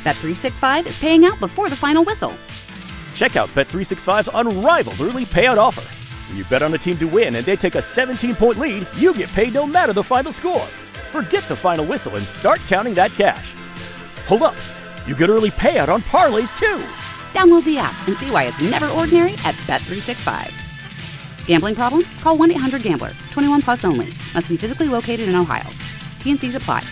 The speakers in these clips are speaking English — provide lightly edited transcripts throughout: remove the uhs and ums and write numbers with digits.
Bet365 is paying out before the final whistle. Check out Bet365's unrivaled early payout offer. When you bet on a team to win and they take a 17-point lead, you get paid no matter the final score. Forget the final whistle and start counting that cash. Hold up. You get early payout on parlays, too. Download the app and see why it's never ordinary at Bet365. Gambling problem? Call 1-800-GAMBLER. 21 plus only. Must be physically located in Ohio. T&Cs apply.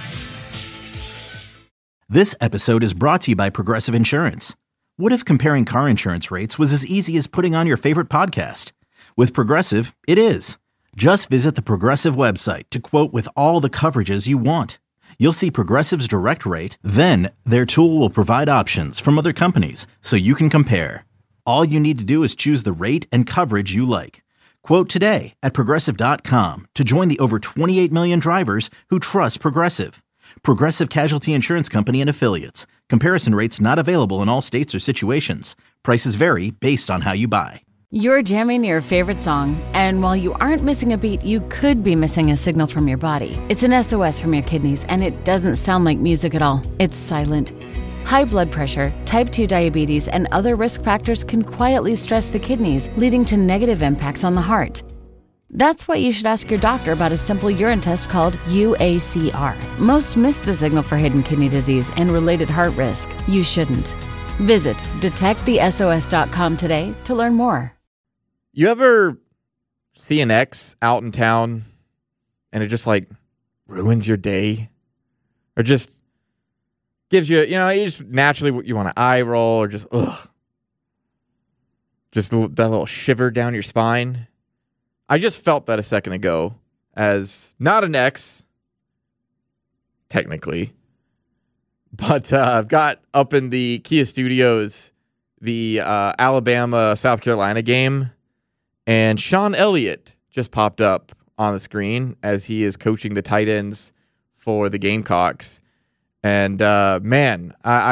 This episode is brought to you by Progressive Insurance. What if comparing car insurance rates was as easy as putting on your favorite podcast? With Progressive, it is. Just visit the Progressive website to quote with all the coverages you want. You'll see Progressive's direct rate, then their tool will provide options from other companies so you can compare. All you need to do is choose the rate and coverage you like. Quote today at Progressive.com to join the over 28 million drivers who trust Progressive. Progressive Casualty Insurance Company and Affiliates. Comparison rates not available in all states or situations. Prices vary based on how you buy. You're jamming your favorite song, and while you aren't missing a beat, you could be missing a signal from your body. It's an SOS from your kidneys, and it doesn't sound like music at all. It's silent. High blood pressure, type 2 diabetes, and other risk factors can quietly stress the kidneys, leading to negative impacts on the heart. That's why you should ask your doctor about a simple urine test called UACR. Most miss the signal for hidden kidney disease and related heart risk. You shouldn't. Visit detectthesos.com today to learn more. You ever see an ex out in town and it just like ruins your day? Or just gives you, you just naturally you want to eye roll or just, ugh. Just that little shiver down your spine. I just felt that a second ago as not an ex, technically, but I've got up in the Kia Studios the Alabama-South Carolina game, and Sean Elliott just popped up on the screen as he is coaching the tight ends for the Gamecocks. And man,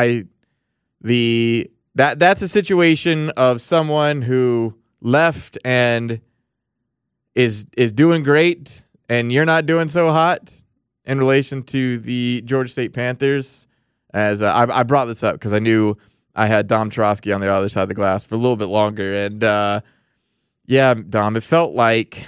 that's a situation of someone who left and is doing great, and you're not doing so hot in relation to the Georgia State Panthers. As I brought this up because I knew I had Dom Trosky on the other side of the glass for a little bit longer, and yeah, Dom, it felt like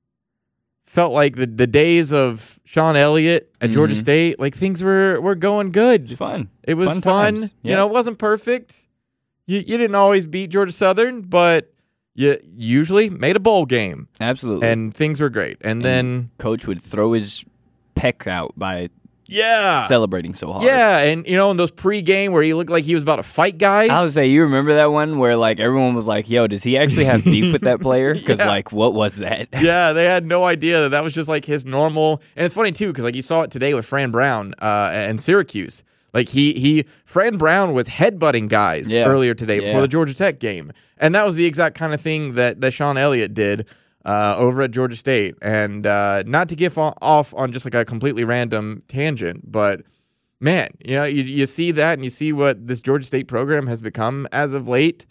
the days of Sean Elliott at Georgia State, like things were going good. Fun. It was fun. Yeah. It wasn't perfect. You didn't always beat Georgia Southern, but you usually made a bowl game. Absolutely. And things were great. And then Coach would throw his pec out by Yeah. Celebrating so hard. Yeah, and in those pre-game where he looked like he was about to fight guys. I would say, you remember that one where like everyone was like, yo, does he actually have beef with that player? Because like, what was that? Yeah, they had no idea that was just like his normal. And it's funny too, because like you saw it today with Fran Brown and Syracuse. Like Fran Brown was headbutting guys earlier today before the Georgia Tech game. And that was the exact kind of thing that Sean Elliott did over at Georgia State. And not to get off on just like a completely random tangent, but man, you see that and you see what this Georgia State program has become as of late.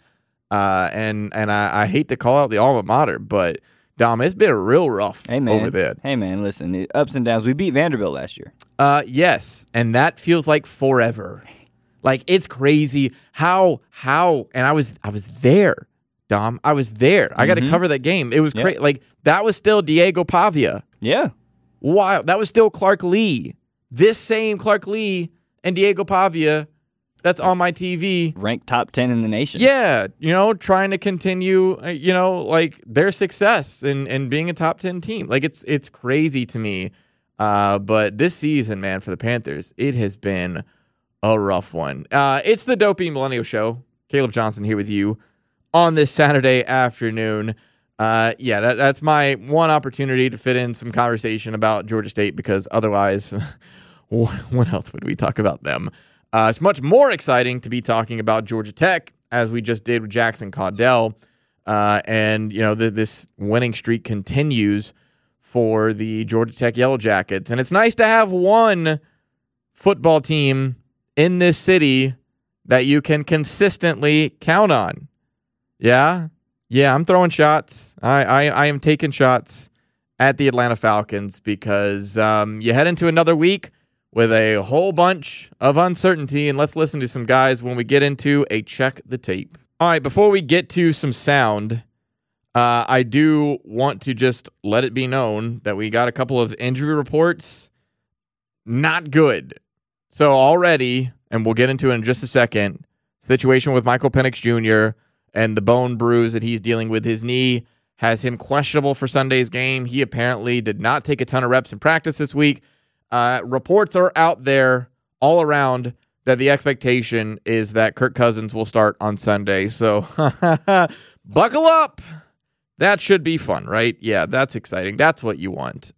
And I hate to call out the alma mater, but Dom, it's been real rough over there. Hey, man, listen, ups and downs. We beat Vanderbilt last year. Yes, and that feels like forever. Like, it's crazy how, and I was there, Dom. I was there. I got to cover that game. It was crazy. Like, that was still Diego Pavia. Yeah. Wow, that was still Clark Lee. This same Clark Lee and Diego Pavia that's on my TV. Ranked top 10 in the nation. Yeah, trying to continue, like their success and being a top 10 team. Like it's crazy to me. But this season, man, for the Panthers, it has been a rough one. It's the Dopey Millennial Show. Caleb Johnson here with you on this Saturday afternoon. That's my one opportunity to fit in some conversation about Georgia State because otherwise, what else would we talk about them? It's much more exciting to be talking about Georgia Tech, as we just did with Jackson Caudell. And this winning streak continues for the Georgia Tech Yellow Jackets. And it's nice to have one football team in this city that you can consistently count on. Yeah, I'm throwing shots. I am taking shots at the Atlanta Falcons because you head into another week with a whole bunch of uncertainty, and let's listen to some guys when we get into a check the tape. All right, before we get to some sound, I do want to just let it be known that we got a couple of injury reports. Not good. So already, and we'll get into it in just a second, situation with Michael Penix Jr. and the bone bruise that he's dealing with his knee has him questionable for Sunday's game. He apparently did not take a ton of reps in practice this week. Reports are out there all around that the expectation is that Kirk Cousins will start on Sunday. So buckle up. That should be fun, right? Yeah, that's exciting. That's what you want.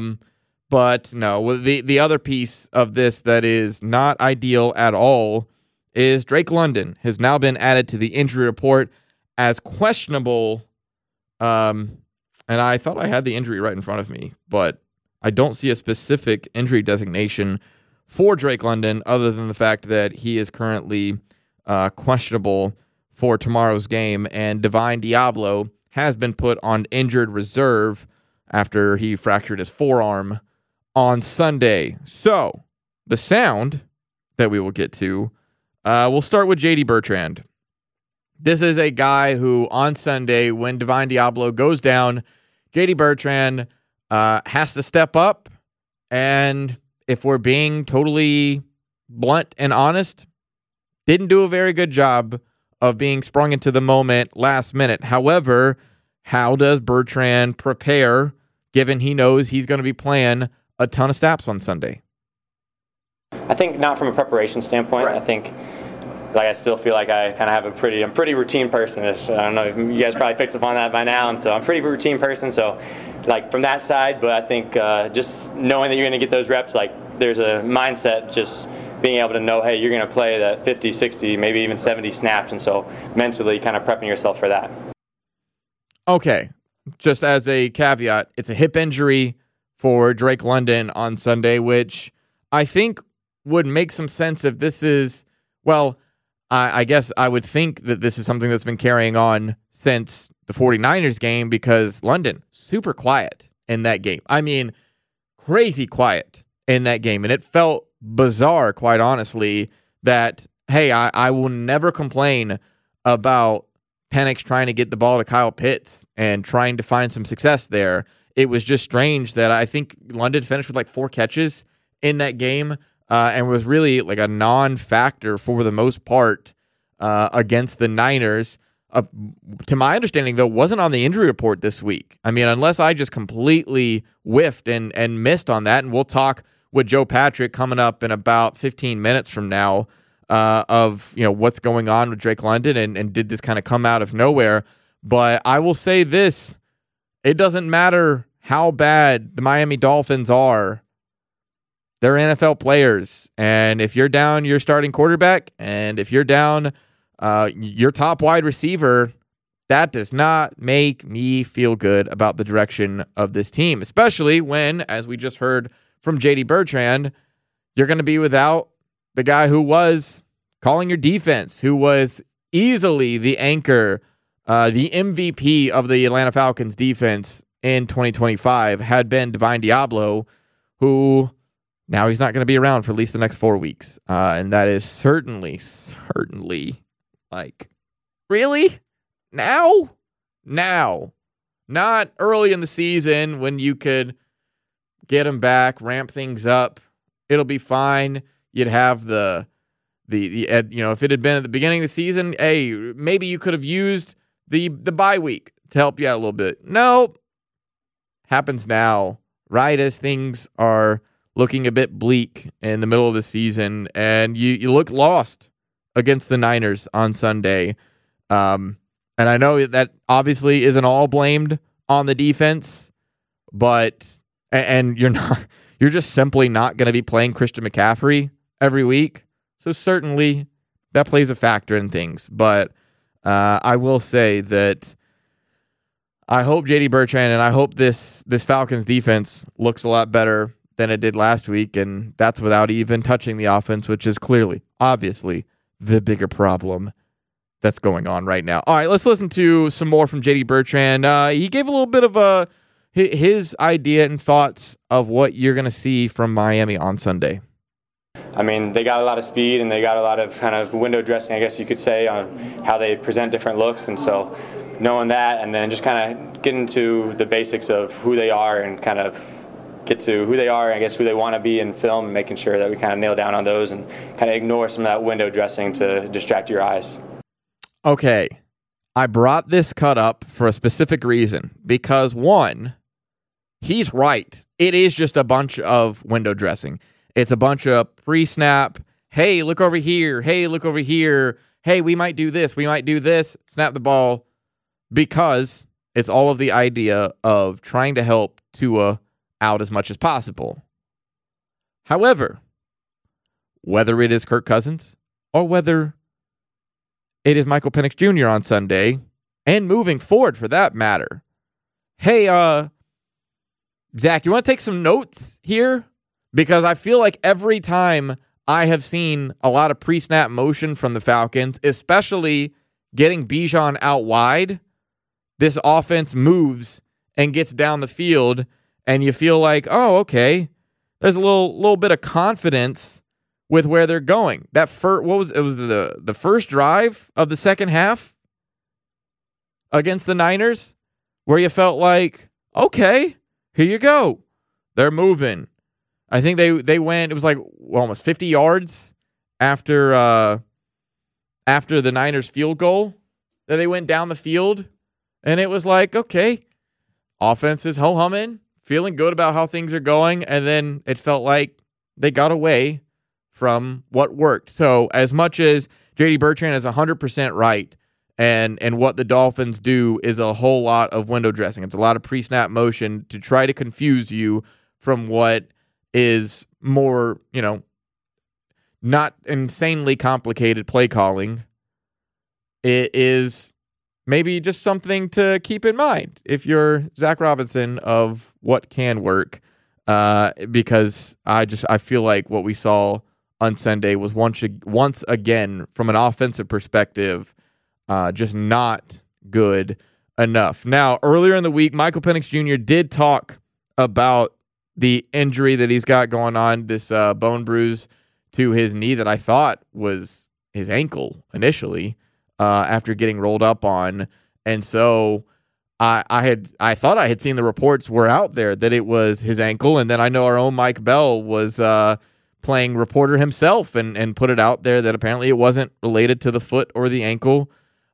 But no, the other piece of this that is not ideal at all is Drake London has now been added to the injury report as questionable. And I thought I had the injury right in front of me, but I don't see a specific injury designation for Drake London other than the fact that he is currently questionable for tomorrow's game, and Divine Diablo has been put on injured reserve after he fractured his forearm on Sunday. So the sound that we will get to, we'll start with JD Bertrand. This is a guy who on Sunday, when Divine Diablo goes down, JD Bertrand has to step up, and if we're being totally blunt and honest, didn't do a very good job of being sprung into the moment last minute. However, how does Bertrand prepare, given he knows he's going to be playing a ton of snaps on Sunday? I think not from a preparation standpoint. Right. I think I still feel like I kind of have I'm pretty routine person. I don't know if you guys probably picked up on that by now, and so I'm a pretty routine person. So, from that side, but I think just knowing that you're going to get those reps, there's a mindset just being able to know, hey, you're going to play that 50, 60, maybe even 70 snaps, and so mentally kind of prepping yourself for that. Okay, just as a caveat, it's a hip injury for Drake London on Sunday, which I think would make some sense if this is, I guess I would think that this is something that's been carrying on since the 49ers game, because London, super quiet in that game. I mean, crazy quiet in that game. And it felt bizarre, quite honestly, that, hey, I will never complain about Penix trying to get the ball to Kyle Pitts and trying to find some success there. It was just strange that I think London finished with 4 catches in that game. And was really a non-factor for the most part against the Niners. To my understanding, though, wasn't on the injury report this week. I mean, unless I just completely whiffed and missed on that, and we'll talk with Joe Patrick coming up in about 15 minutes from now of what's going on with Drake London and did this kind of come out of nowhere. But I will say this, it doesn't matter how bad the Miami Dolphins are. They're NFL players, and if you're down your starting quarterback, and if you're down your top wide receiver, that does not make me feel good about the direction of this team, especially when, as we just heard from JD Bertrand, you're going to be without the guy who was calling your defense, who was easily the anchor, the MVP of the Atlanta Falcons defense in 2025, had been Divine Diablo, who... now he's not going to be around for at least the next 4 weeks. And that is certainly, really? Now? Not early in the season when you could get him back, ramp things up. It'll be fine. You'd have the if it had been at the beginning of the season, hey, maybe you could have used the bye week to help you out a little bit. Nope. Happens now, right as things are looking a bit bleak in the middle of the season, and you look lost against the Niners on Sunday. And I know that obviously isn't all blamed on the defense, but and you're just simply not going to be playing Christian McCaffrey every week. So certainly that plays a factor in things. But I will say that I hope JD Bertrand and I hope this Falcons defense looks a lot better than it did last week, and that's without even touching the offense, which is clearly, obviously, the bigger problem that's going on right now. All right, let's listen to some more from JD Bertrand. He gave a little bit of his idea and thoughts of what you're going to see from Miami on Sunday. I mean, they got a lot of speed and they got a lot of kind of window dressing, I guess you could say, on how they present different looks. And so knowing that and then just kind of getting to the basics of who they are and kind of get to who they are, I guess who they want to be in film, and making sure that we kind of nail down on those and kind of ignore some of that window dressing to distract your eyes. Okay, I brought this cut up for a specific reason because, one, he's right. It is just a bunch of window dressing. It's a bunch of pre-snap, hey, look over here, hey, look over here, hey, we might do this, snap the ball, because it's all of the idea of trying to help Tua out as much as possible. However, whether it is Kirk Cousins or whether it is Michael Penix Jr. on Sunday, and moving forward for that matter, hey, Zach, you want to take some notes here? Because I feel like every time I have seen a lot of pre-snap motion from the Falcons, especially getting Bijan out wide, this offense moves and gets down the field, and you feel like, oh, okay, there's a little bit of confidence with where they're going. That was the first drive of the second half against the Niners, where you felt like, okay, here you go, they're moving. I think they went, it was like almost 50 yards after the Niners field goal that they went down the field. And it was like, okay, offense is ho-humming, feeling good about how things are going. And then it felt like they got away from what worked. So as much as J.D. Bertrand is 100% right, and what the Dolphins do is a whole lot of window dressing. It's a lot of pre-snap motion to try to confuse you from what is more, not insanely complicated play calling. It is maybe just something to keep in mind if you're Zach Robinson of what can work, because I feel like what we saw on Sunday was once again, from an offensive perspective, just not good enough. Now, earlier in the week, Michael Penix Jr. did talk about the injury that he's got going on, this bone bruise to his knee that I thought was his ankle initially, after getting rolled up on. And so I thought I had seen the reports were out there that it was his ankle. And then I know our own Mike Bell was playing reporter himself and put it out there that apparently it wasn't related to the foot or the ankle.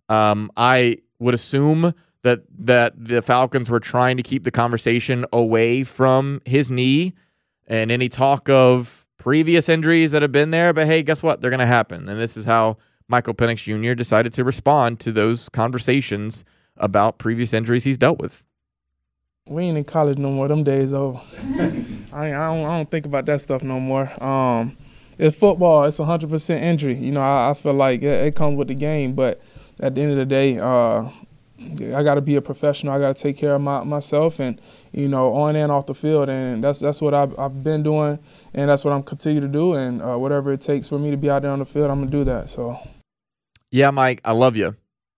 I would assume that the Falcons were trying to keep the conversation away from his knee and any talk of previous injuries that have been there. But hey, guess what? They're going to happen. And this is how Michael Penix Jr. decided to respond to those conversations about previous injuries he's dealt with. We ain't in college no more. Them days over. I don't think about that stuff no more. It's football. It's 100% injury. I feel like it comes with the game. But at the end of the day, I got to be a professional. I got to take care of myself and, on and off the field. And that's what I've been doing, and that's what I'm continue to do. And whatever it takes for me to be out there on the field, I'm going to do that. So, yeah, Mike, I love you.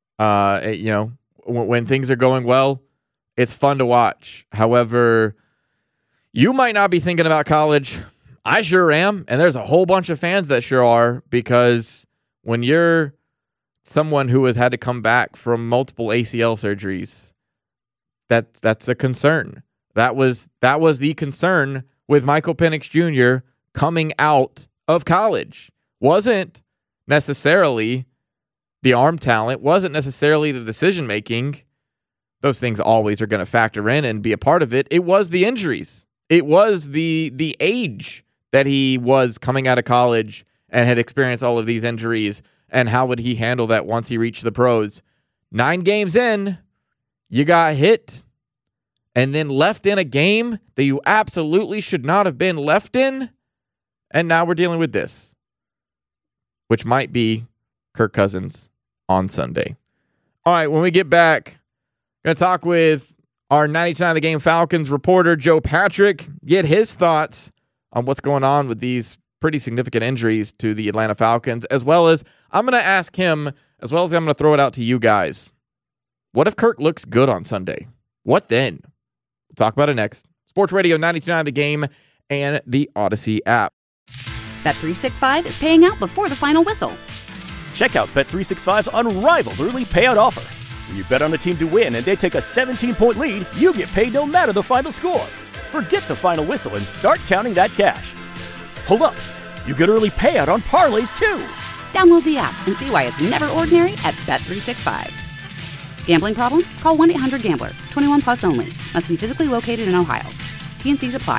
When things are going well, it's fun to watch. However, you might not be thinking about college. I sure am, and there's a whole bunch of fans that sure are, because when you're someone who has had to come back from multiple ACL surgeries, that's a concern. That was the concern with Michael Penix Jr. coming out of college. Wasn't necessarily the arm talent, wasn't necessarily the decision making. Those things always are going to factor in and be a part of it. It was the injuries. It was the age that he was coming out of college and had experienced all of these injuries. And how would he handle that once he reached the pros? 9 games in, you got hit and then left in a game that you absolutely should not have been left in. And now we're dealing with this, which might be Kirk Cousins on Sunday. All right, when we get back, going to talk with our 99 of the Game Falcons reporter, Joe Patrick, get his thoughts on what's going on with these pretty significant injuries to the Atlanta Falcons, as well as I'm going to ask him, as well as I'm going to throw it out to you guys. What if Kirk looks good on Sunday? What then? We'll talk about it next. Sports Radio 99 of the Game and the Odyssey app. Bet365 is paying out before the final whistle. Check out Bet365's unrivaled early payout offer. When you bet on a team to win and they take a 17-point lead, you get paid no matter the final score. Forget the final whistle and start counting that cash. Hold up. You get early payout on parlays, too. Download the app and see why it's never ordinary at Bet365. Gambling problem? Call 1-800-GAMBLER. 21 plus only. Must be physically located in Ohio. T&Cs apply.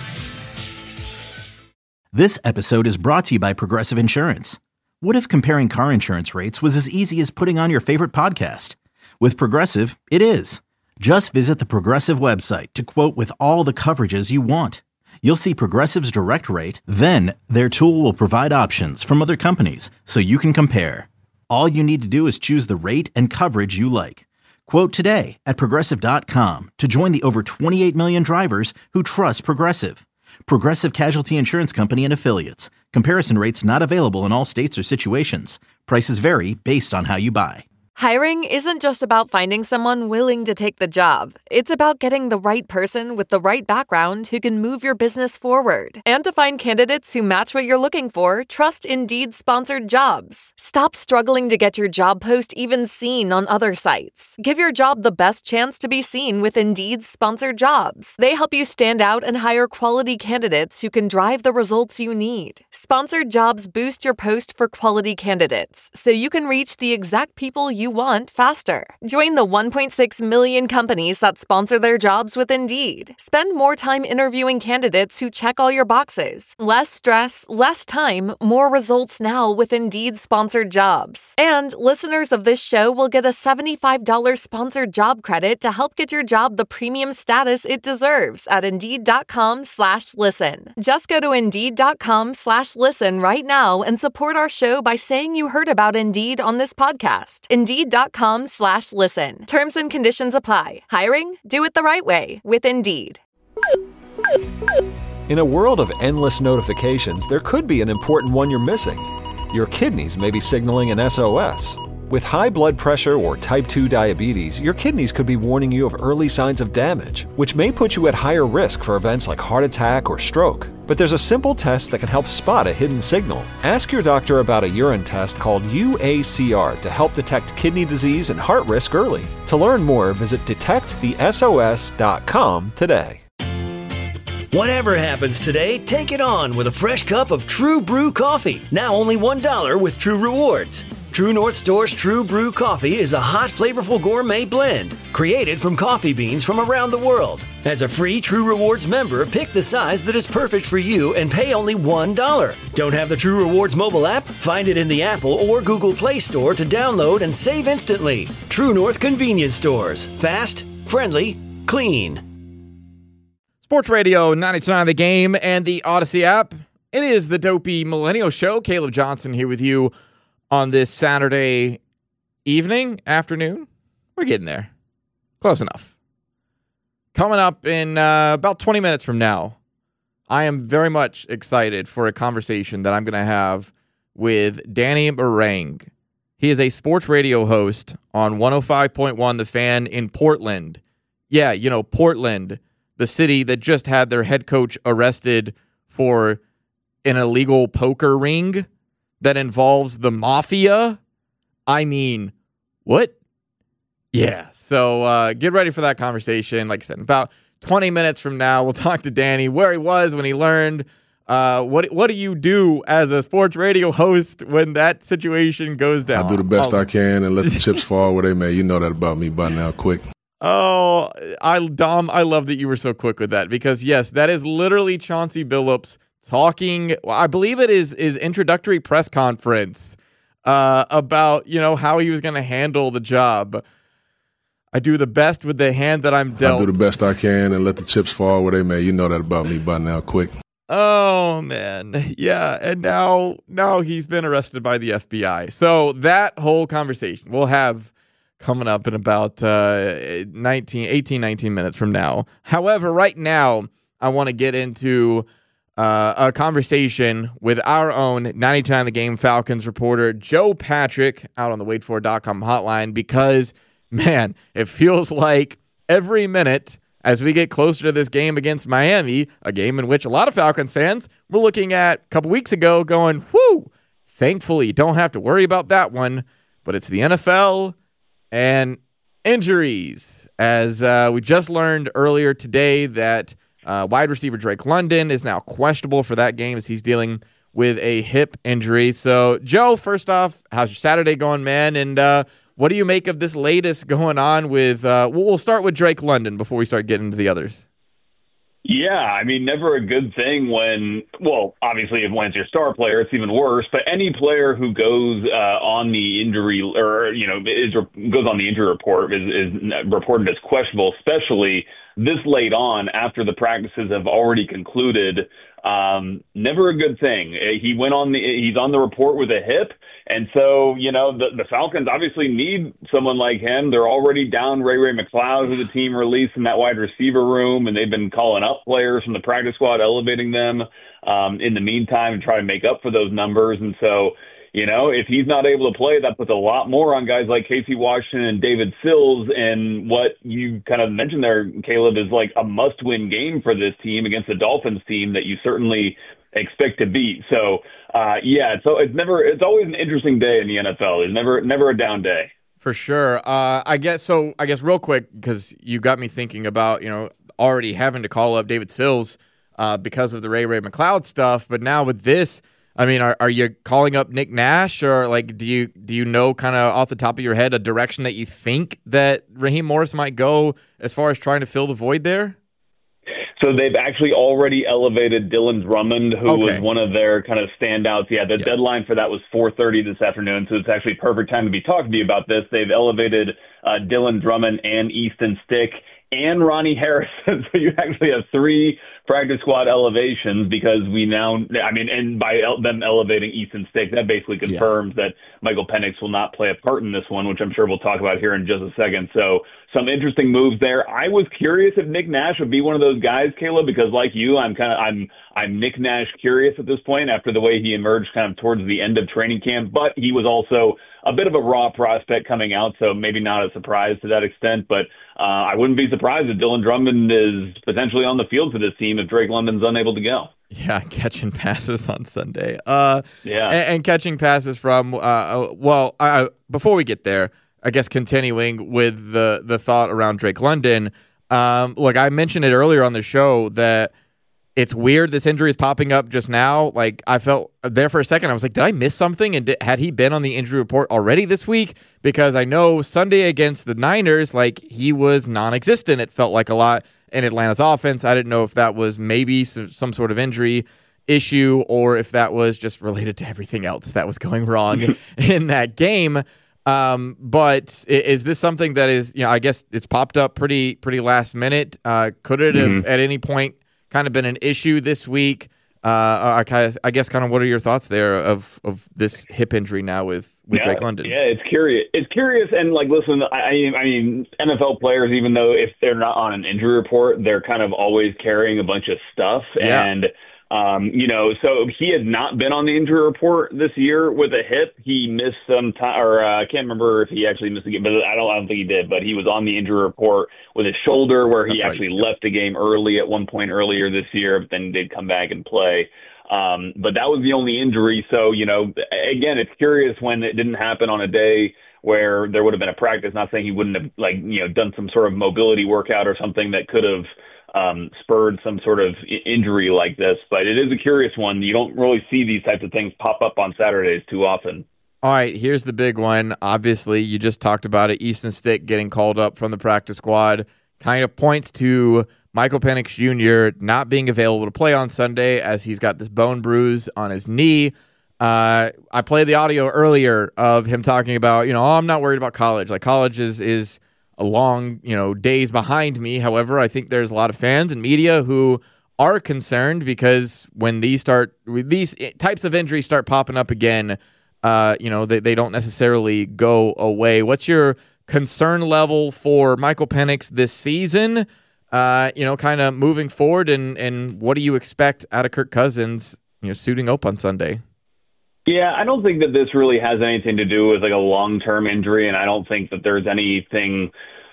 This episode is brought to you by Progressive Insurance. What if comparing car insurance rates was as easy as putting on your favorite podcast? With Progressive, it is. Just visit the Progressive website to quote with all the coverages you want. You'll see Progressive's direct rate, then their tool will provide options from other companies so you can compare. All you need to do is choose the rate and coverage you like. Quote today at Progressive.com to join the over 28 million drivers who trust Progressive. Progressive Casualty Insurance Company and Affiliates. Comparison rates not available in all states or situations. Prices vary based on how you buy. Hiring isn't just about finding someone willing to take the job. It's about getting the right person with the right background who can move your business forward. And to find candidates who match what you're looking for, trust Indeed-sponsored jobs. Stop struggling to get your job post even seen on other sites. Give your job the best chance to be seen with Indeed-sponsored jobs. They help you stand out and hire quality candidates who can drive the results you need. Sponsored jobs boost your post for quality candidates, so you can reach the exact people you want faster. Join the 1.6 million companies that sponsor their jobs with Indeed. Spend more time interviewing candidates who check all your boxes. Less stress, less time, more results now with Indeed-sponsored jobs. And listeners of this show will get a $75 sponsored job credit to help get your job the premium status it deserves at Indeed.com/listen. Just go to Indeed.com/listen right now and support our show by saying you heard about Indeed on this podcast. Indeed.com/listen. Terms and conditions apply. Hiring? Do it the right way with Indeed. In a world of endless notifications, there could be an important one you're missing. Your kidneys may be signaling an SOS. With high blood pressure or type 2 diabetes, your kidneys could be warning you of early signs of damage, which may put you at higher risk for events like heart attack or stroke. But there's a simple test that can help spot a hidden signal. Ask your doctor about a urine test called UACR to help detect kidney disease and heart risk early. To learn more, visit detectthesos.com today. Whatever happens today, take it on with a fresh cup of True Brew coffee. Now only $1 with True Rewards. True North Store's True Brew coffee is a hot, flavorful gourmet blend created from coffee beans from around the world. As a free True Rewards member, pick the size that is perfect for you and pay only $1. Don't have the True Rewards mobile app? Find it in the Apple or Google Play Store to download and save instantly. True North Convenience Stores. Fast, friendly, clean. Sports Radio 92.9 The Game and the Odyssey app. It is the Dopey Millennial Show. Caleb Johnson here with you on this Saturday afternoon. We're getting there. Close enough. Coming up in about 20 minutes from now, I am very much excited for a conversation that I'm going to have with Danny Marang. He is a sports radio host on 105.1 The Fan in Portland. Yeah, Portland, the city that just had their head coach arrested for an illegal poker ring that involves the mafia. I mean, what? Yeah, so get ready for that conversation. Like I said, in about 20 minutes from now, we'll talk to Danny, where he was when he learned. What do you do as a sports radio host when that situation goes down? I do the best I can and let the chips fall where they may. You know that about me by now, quick. Oh, Dom, I love that you were so quick with that because, yes, that is literally Chauncey Billups talking, I believe it is his introductory press conference about, how he was going to handle the job. I do the best with the hand that I'm dealt. I do the best I can and let the chips fall where they may. You know that about me by now, quick. Oh, man. Yeah, and now he's been arrested by the FBI. So that whole conversation we'll have coming up in about 19 minutes from now. However, right now, I want to get into a conversation with our own 92.9 The Game Falcons reporter, Joe Patrick, out on the waitfor.com hotline because, man, it feels like every minute as we get closer to this game against Miami, a game in which a lot of Falcons fans were looking at a couple weeks ago going, whoo, thankfully don't have to worry about that one. But it's the NFL and injuries. As we just learned earlier today that wide receiver Drake London is now questionable for that game as he's dealing with a hip injury. So, Joe, first off, how's your Saturday going, man? And what do you make of this latest going on with we'll start with Drake London before we start getting into the others. Yeah, I mean, never a good thing when, well, obviously when it's your star player, it's even worse, but any player who goes on the injury or, goes on the injury report is reported as questionable, especially this late on after the practices have already concluded. Never a good thing. He's on the report with a hip. And so, the Falcons obviously need someone like him. They're already down Ray McCloud, who the team released in that wide receiver room, and they've been calling up players from the practice squad, elevating them in the meantime and try to make up for those numbers. And so, if he's not able to play, that puts a lot more on guys like Casey Washington and David Sills. And what you kind of mentioned there, Caleb, is like a must-win game for this team against the Dolphins team that you certainly expect to beat. So, it's always an interesting day in the NFL. There's never a down day. For sure. I guess real quick, because you got me thinking about, already having to call up David Sills because of the Ray McCloud stuff. But now with this, I mean, are you calling up Nick Nash, or like do you know kind of off the top of your head a direction that you think that Raheem Morris might go as far as trying to fill the void there? So they've actually already elevated Dylan Drummond, who was one of their kind of standouts. Yeah, the deadline for that was 4:30 this afternoon, so it's actually perfect time to be talking to you about this. They've elevated Dylan Drummond and Easton Stick and Ronnie Harrison. So you actually have 3 practice squad elevations because and by them elevating Easton Stick, that basically confirms that Michael Penix will not play a part in this one, which I'm sure we'll talk about here in just a second. So some interesting moves there. I was curious if Nick Nash would be one of those guys, Caleb, because like you, I'm Nick Nash curious at this point after the way he emerged kind of towards the end of training camp, but he was also a bit of a raw prospect coming out, so maybe not a surprise to that extent, but I wouldn't be surprised if Dylan Drummond is potentially on the field for this team if Drake London's unable to go. Yeah, catching passes on Sunday. And catching passes from, before we get there, I guess continuing with the thought around Drake London, look, I mentioned it earlier on the show that it's weird this injury is popping up just now. Like, I felt there for a second, I was like, did I miss something? And had he been on the injury report already this week? Because I know Sunday against the Niners, like, he was non-existent, it felt like a lot, in Atlanta's offense. I didn't know if that was maybe some sort of injury issue or if that was just related to everything else that was going wrong in that game. But is this something that is, I guess it's popped up pretty last minute. Could it have at any point kind of been an issue this week? I guess kind of what are your thoughts there of this hip injury now with Drake London? Yeah, it's curious. It's curious, and like, listen, I mean, NFL players, even though if they're not on an injury report, they're kind of always carrying a bunch of stuff, and so he had not been on the injury report this year with a hip. He missed some time, or I can't remember if he actually missed a game, but I don't think he did. But he was on the injury report with his shoulder, where he actually left the game early at one point earlier this year, but then did come back and play. But that was the only injury. So, again, it's curious when it didn't happen on a day where there would have been a practice. Not saying he wouldn't have, done some sort of mobility workout or something that could have spurred some sort of injury like this, but it is a curious one. You don't really see these types of things pop up on Saturdays too often. All right, here's the big one. Obviously, you just talked about it. Easton Stick getting called up from the practice squad kind of points to Michael Penix Jr. not being available to play on Sunday as he's got this bone bruise on his knee. I played the audio earlier of him talking about, I'm not worried about college. Like, college is a long, days behind me. However, I think there's a lot of fans and media who are concerned because when these types of injuries start popping up again, they don't necessarily go away. What's your concern level for Michael Penix this season? Kind of moving forward, and what do you expect out of Kirk Cousins, suiting up on Sunday? Yeah, I don't think that this really has anything to do with like a long-term injury, and I don't think that there's anything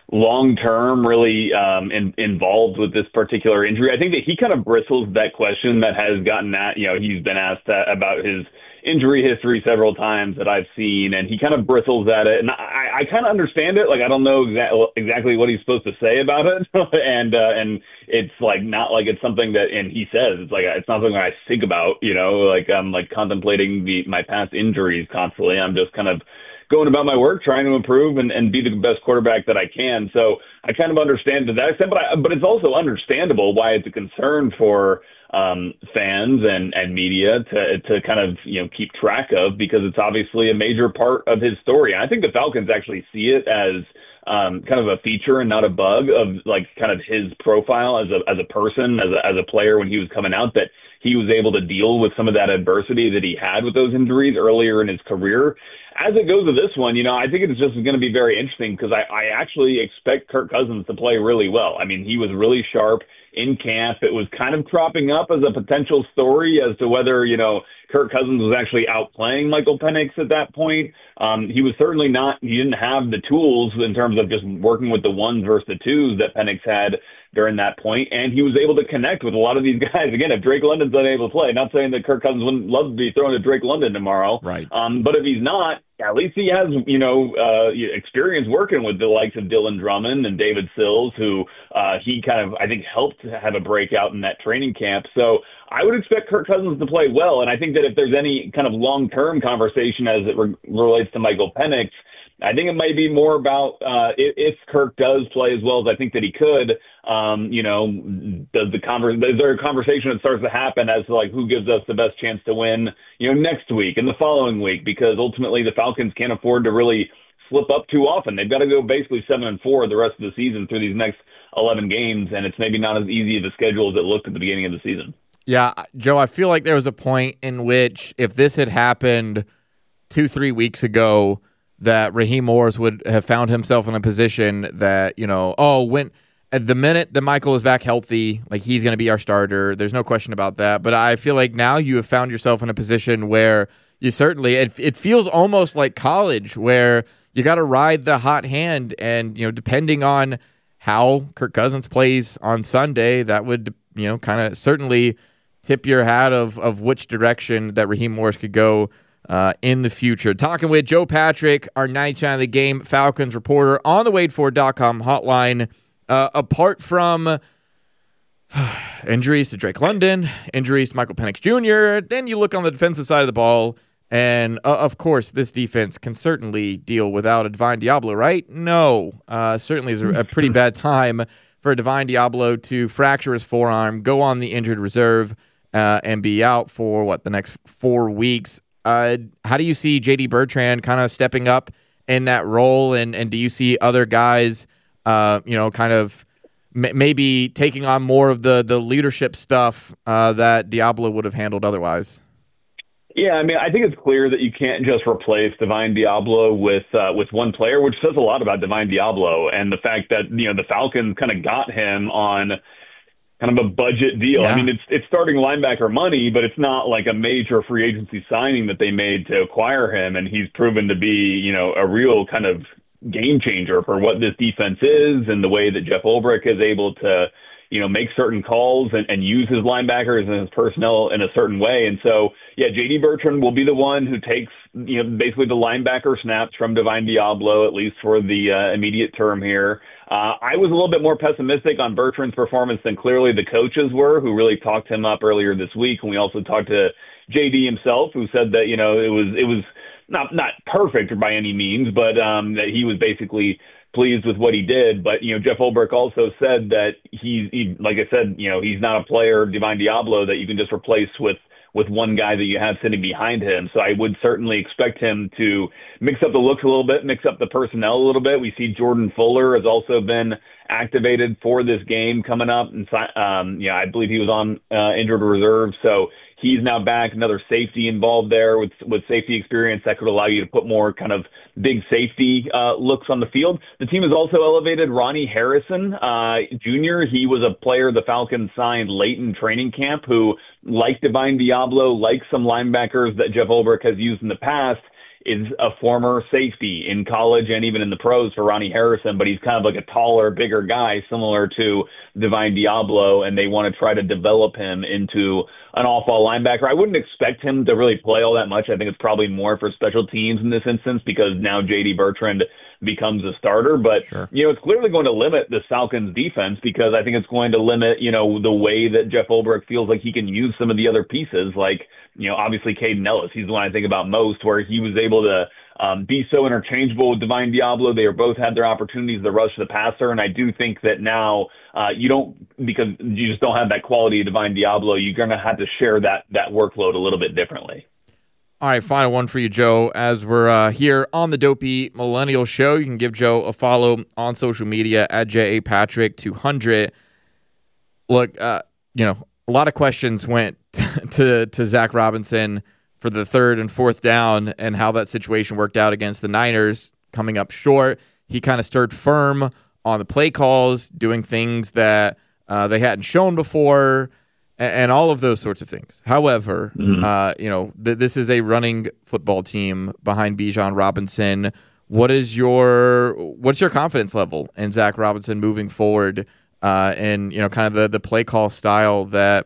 long-term really involved with this particular injury. I think that he kind of bristles that question that has gotten at, he's been asked about his injury history several times that I've seen, and he kind of bristles at it. And I kind of understand it. Like, I don't know exactly what he's supposed to say about it. and it's like, not like it's something that, and he says, it's like, it's not something I think about, like I'm like contemplating my past injuries constantly. I'm just kind of going about my work, trying to improve and be the best quarterback that I can. So I kind of understand to that extent, but it's also understandable why it's a concern for fans and media to kind of, keep track of, because it's obviously a major part of his story. And I think the Falcons actually see it as kind of a feature and not a bug of like kind of his profile as a person, as a player when he was coming out, that he was able to deal with some of that adversity that he had with those injuries earlier in his career. As it goes to this one, I think it's just going to be very interesting because I actually expect Kirk Cousins to play really well. I mean, he was really sharp in camp. It was kind of cropping up as a potential story as to whether, Kirk Cousins was actually outplaying Michael Penix at that point. He was certainly not, he didn't have the tools in terms of just working with the ones versus the twos that Penix had during that point, and he was able to connect with a lot of these guys. Again, if Drake London's unable to play, not saying that Kirk Cousins wouldn't love to be thrown to Drake London tomorrow, right? But if he's not, at least he has, experience working with the likes of Dylan Drummond and David Sills, who he kind of, I think, helped have a breakout in that training camp. So I would expect Kirk Cousins to play well, and I think that if there's any kind of long-term conversation as it relates to Michael Penix, I think it might be more about if Kirk does play as well as I think that he could, is there a conversation that starts to happen as to like who gives us the best chance to win, next week and the following week, because ultimately the Falcons can't afford to really slip up too often. They've got to go basically 7-4 the rest of the season through these next 11 games, and it's maybe not as easy of a schedule as it looked at the beginning of the season. Yeah, Joe, I feel like there was a point in which if this had happened 2-3 weeks ago, that Raheem Morris would have found himself in a position that, when at the minute that Michael is back healthy, like he's going to be our starter. There's no question about that. But I feel like now you have found yourself in a position where you certainly, it feels almost like college where you got to ride the hot hand. And, depending on how Kirk Cousins plays on Sunday, that would, kind of certainly tip your hat of which direction that Raheem Morris could go in the future. Talking with Joe Patrick, our 99 of the Game Falcons reporter on the WadeFord.com hotline. Apart from injuries to Drake London, injuries to Michael Penix Jr., then you look on the defensive side of the ball, and of course, this defense can certainly deal without a Divine Diablo, right? No. Certainly is a pretty bad time for a Divine Diablo to fracture his forearm, go on the injured reserve, and be out for, the next 4 weeks. How do you see J.D. Bertrand kind of stepping up in that role, and do you see other guys, kind of maybe taking on more of the leadership stuff that Diablo would have handled otherwise? Yeah, I mean, I think it's clear that you can't just replace Divine Diablo with one player, which says a lot about Divine Diablo and the fact that, the Falcons kind of got him on kind of a budget deal. Yeah. I mean, it's starting linebacker money, but it's not like a major free agency signing that they made to acquire him. And he's proven to be, a real kind of game changer for what this defense is and the way that Jeff Ulbrich is able to, make certain calls and use his linebackers and his personnel in a certain way. And so, yeah, J.D. Bertrand will be the one who takes, basically the linebacker snaps from Divine Diablo, at least for the immediate term here. I was a little bit more pessimistic on Bertrand's performance than clearly the coaches were, who really talked him up earlier this week. And we also talked to J.D. himself, who said that, it was not perfect by any means, but that he was basically pleased with what he did. But, Jeff Ulbrich also said that he like I said, he's not a player, Divine Diablo, that you can just replace with one guy that you have sitting behind him. So I would certainly expect him to mix up the looks a little bit, mix up the personnel a little bit. We see Jordan Fuller has also been activated for this game coming up. And I believe he was on injured reserve. So he's now back, another safety involved there with safety experience that could allow you to put more kind of big safety looks on the field. The team has also elevated Ronnie Harrison Jr. He was a player the Falcons signed late in training camp who, like Divine Diablo, like some linebackers that Jeff Ulbrich has used in the past, is a former safety in college and even in the pros for Ronnie Harrison, but he's kind of like a taller, bigger guy, similar to Divine Diablo, and they want to try to develop him into an off-ball linebacker. I wouldn't expect him to really play all that much. I think it's probably more for special teams in this instance because now J.D. Bertrand becomes a starter. But, it's clearly going to limit the Falcons' defense because I think it's going to limit, the way that Jeff Ulbrich feels like he can use some of the other pieces, like, obviously Caden Ellis. He's the one I think about most, where he was able to be so interchangeable with Divine Diablo. They both had their opportunities to rush the passer, and I do think that now because you just don't have that quality of Divine Diablo, you're going to have to share that workload a little bit differently. All right, final one for you, Joe. As we're here on the Dopey Millennial Show, you can give Joe a follow on social media at JAPatrick200. Look, a lot of questions went to Zach Robinson for the 3rd and 4th down and how that situation worked out against the Niners coming up short. He kind of stirred firm on the play calls, doing things that they hadn't shown before, and all of those sorts of things. However, this is a running football team behind Bijan Robinson. What's your confidence level in Zach Robinson moving forward, and kind of the play call style that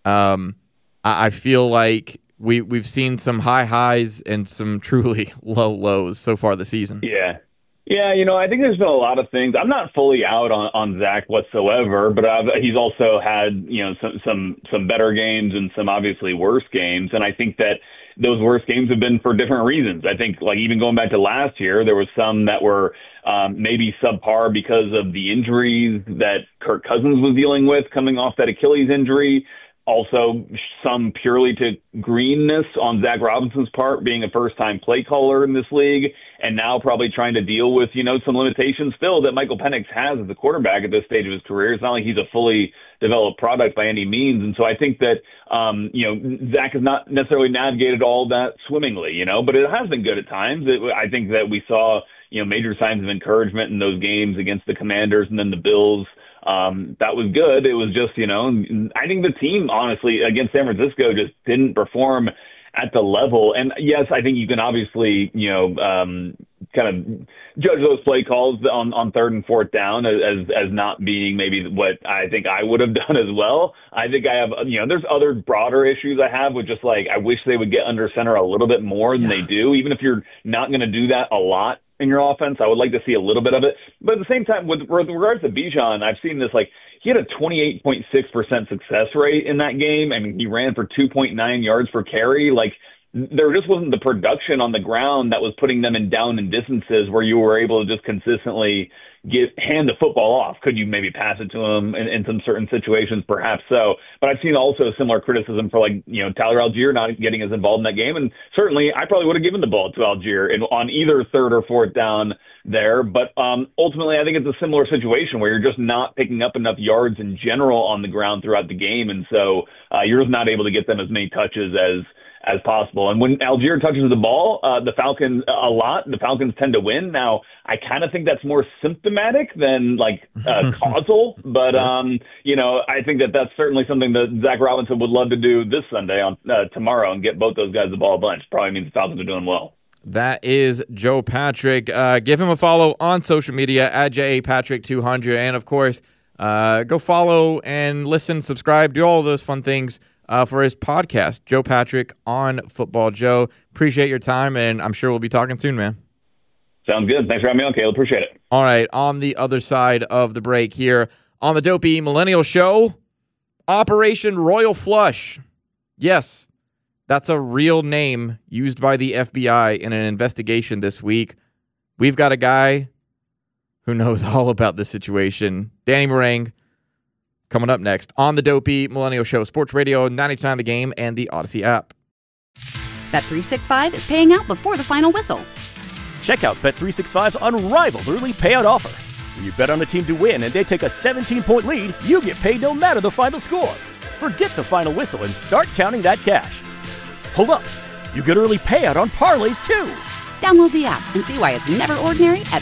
I feel like we've seen some high highs and some truly low lows so far this season. Yeah. Yeah, I think there's been a lot of things. I'm not fully out on Zach whatsoever, but he's also had, some better games and some obviously worse games. And I think that those worst games have been for different reasons. I think, like, even going back to last year, there was some that were maybe subpar because of the injuries that Kirk Cousins was dealing with coming off that Achilles injury. Also, some purely to greenness on Zach Robinson's part, being a first-time play caller in this league, and now probably trying to deal with, some limitations still that Michael Penix has as a quarterback at this stage of his career. It's not like he's a fully developed product by any means. And so I think that, Zach has not necessarily navigated all that swimmingly, but it has been good at times. I think that we saw, major signs of encouragement in those games against the Commanders and then the Bills. That was good. It was just, I think the team, honestly, against San Francisco just didn't perform at the level. And yes, I think you can obviously, kind of judge those play calls on 3rd and 4th down as not being maybe what I think I would have done as well. I think I have, there's other broader issues I have with just like, I wish they would get under center a little bit more than they do, even if you're not going to do that a lot in your offense. I would like to see a little bit of it. But at the same time, with regards to Bijan, I've seen this, like, he had a 28.6% success rate in that game. I mean, he ran for 2.9 yards per carry. Like, there just wasn't the production on the ground that was putting them in down and distances where you were able to just consistently hand the football off. Could you maybe pass it to him in some certain situations? Perhaps so. But I've seen also similar criticism for, like, Tyler Algier not getting as involved in that game. And certainly I probably would have given the ball to Algier on either 3rd or 4th down there. But ultimately I think it's a similar situation where you're just not picking up enough yards in general on the ground throughout the game. And so you're just not able to get them as many touches as possible. And when Algier touches the ball, the Falcons tend to win. Now, I kind of think that's more symptomatic than causal, but I think that's certainly something that Zach Robinson would love to do this Sunday tomorrow and get both those guys the ball a bunch. Probably means the Falcons are doing well. That is Joe Patrick. Give him a follow on social media at JAPatrick200, and of course, go follow and listen, subscribe, do all of those fun things for his podcast, Joe Patrick on Football Joe. Appreciate your time, and I'm sure we'll be talking soon, man. Sounds good. Thanks for having me on, Caleb. Appreciate it. All right, on the other side of the break here on the Dopey Millennial Show, Operation Royal Flush. Yes, that's a real name used by the FBI in an investigation this week. We've got a guy who knows all about this situation. Danny Marang, coming up next on the Dopey Millennial Show, Sports Radio 99 The Game and the Odyssey app. Bet365 is paying out before the final whistle. Check out Bet365's unrivaled early payout offer. When you bet on a team to win and they take a 17-point lead, you get paid no matter the final score. Forget the final whistle and start counting that cash. Hold up. You get early payout on parlays, too. Download the app and see why it's never ordinary at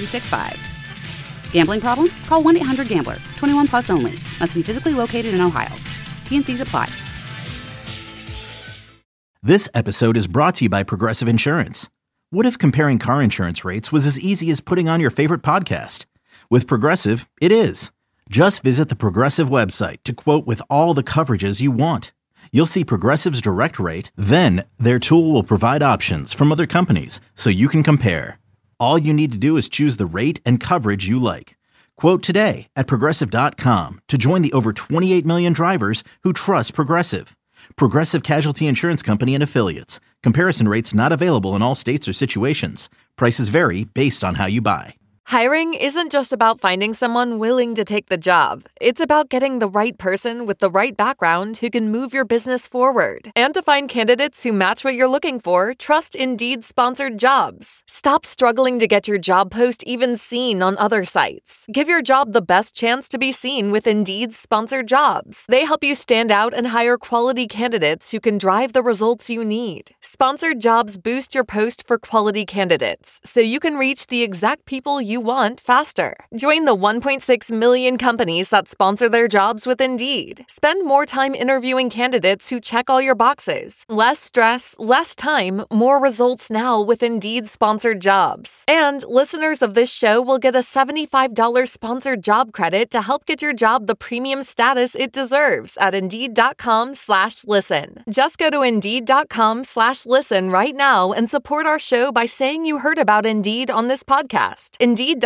Bet365. Gambling problem? Call 1-800-GAMBLER. 21 plus only. Must be physically located in Ohio. T&Cs apply. This episode is brought to you by Progressive Insurance. What if comparing car insurance rates was as easy as putting on your favorite podcast? With Progressive, it is. Just visit the Progressive website to quote with all the coverages you want. You'll see Progressive's direct rate, then their tool will provide options from other companies so you can compare. All you need to do is choose the rate and coverage you like. Quote today at Progressive.com to join the over 28 million drivers who trust Progressive. Progressive Casualty Insurance Company and Affiliates. Comparison rates not available in all states or situations. Prices vary based on how you buy. Hiring isn't just about finding someone willing to take the job. It's about getting the right person with the right background who can move your business forward. And to find candidates who match what you're looking for, trust Indeed-sponsored jobs. Stop struggling to get your job post even seen on other sites. Give your job the best chance to be seen with Indeed-sponsored jobs. They help you stand out and hire quality candidates who can drive the results you need. Sponsored jobs boost your post for quality candidates, so you can reach the exact people you want faster. Join the 1.6 million companies that sponsor their jobs with Indeed. Spend more time interviewing candidates who check all your boxes. Less stress, less time, more results now with Indeed sponsored jobs. And listeners of this show will get a $75 sponsored job credit to help get your job the premium status it deserves at Indeed.com/listen. Just go to Indeed.com/listen right now and support our show by saying you heard about Indeed on this podcast.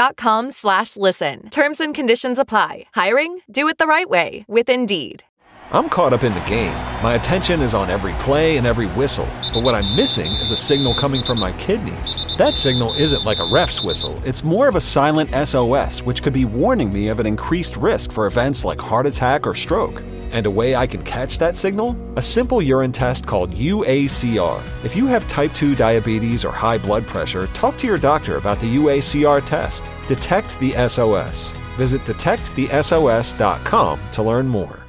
Indeed.com/listen. Terms and conditions apply. Hiring? Do it the right way with Indeed. I'm caught up in the game. My attention is on every play and every whistle. But what I'm missing is a signal coming from my kidneys. That signal isn't like a ref's whistle. It's more of a silent SOS, which could be warning me of an increased risk for events like heart attack or stroke. And a way I can catch that signal? A simple urine test called UACR. If you have type 2 diabetes or high blood pressure, talk to your doctor about the UACR test. Detect the SOS. Visit detectthesos.com to learn more.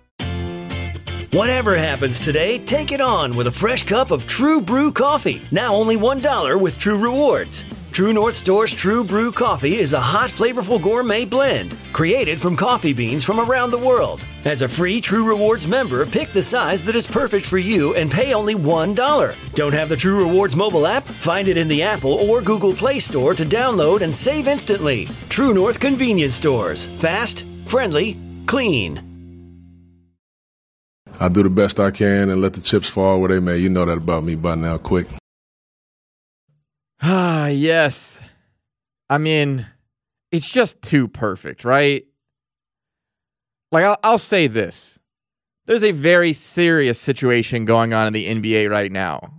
Whatever happens today, take it on with a fresh cup of True Brew coffee. Now only $1 with True Rewards. True North Store's True Brew coffee is a hot, flavorful gourmet blend created from coffee beans from around the world. As a free True Rewards member, pick the size that is perfect for you and pay only $1. Don't have the True Rewards mobile app? Find it in the Apple or Google Play Store to download and save instantly. True North Convenience Stores. Fast, friendly, clean. I do the best I can and let the chips fall where they may. You know that about me by now, quick. Ah, yes. I mean, it's just too perfect, right? Like, I'll say this. There's a very serious situation going on in the NBA right now.